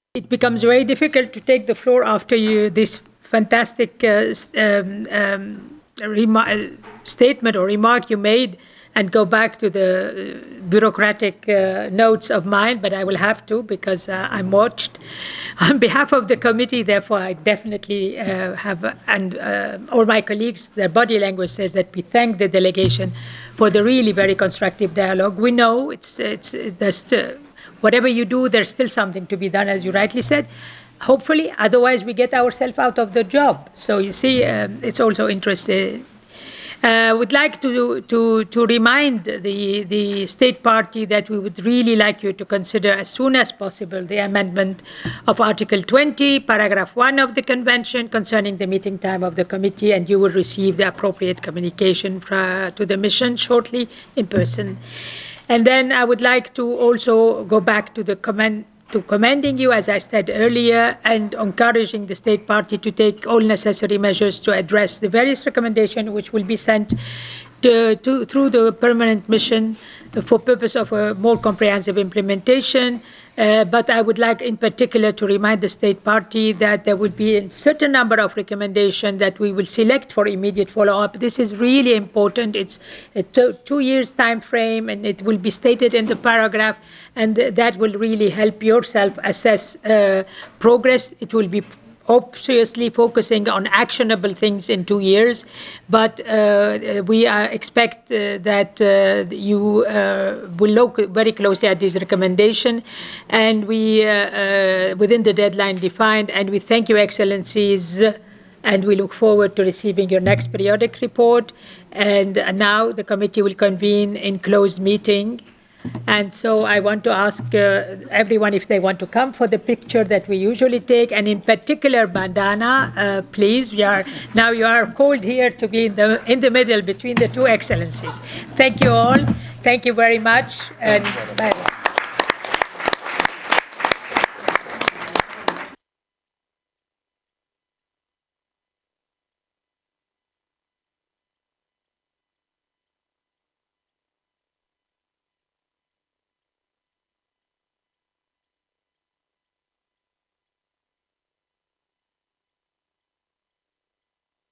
it becomes very difficult to take the floor after this fantastic statement or remark you made and go back to the bureaucratic notes of mine, but I will have to because I'm watched. On behalf of the committee, therefore, I definitely have, and all my colleagues, their body language says that we thank the delegation for the really very constructive dialogue. We know there's whatever you do, there's still something to be done, as you rightly said. Hopefully, otherwise we get ourselves out of the job. So you see, it's also interesting. I would like to remind the State Party that we would really like you to consider as soon as possible the amendment of Article 20, Paragraph 1 of the Convention concerning the meeting time of the committee, and you will receive the appropriate communication to the mission shortly in person. And then I would like to also go back to the commending you, as I said earlier, and encouraging the State Party to take all necessary measures to address the various recommendations which will be sent through the permanent mission for purpose of a more comprehensive implementation. But I would like in particular to remind the State Party that there would be a certain number of recommendations that we will select for immediate follow-up. This is really important. It's a 2 years time frame, and it will be stated in the paragraph, and that will really help yourself assess progress. It will be obviously focusing on actionable things in 2 years, but we expect that you will look very closely at this recommendation, and we within the deadline defined, and we thank you, Excellencies, and we look forward to receiving your next periodic report. And now the committee will convene in closed meeting. And so I want to ask everyone if they want to come for the picture that we usually take, and in particular, Bandana, please. Now you are called here to be in the middle between the two excellencies. Thank you all. Thank you very much. And bye.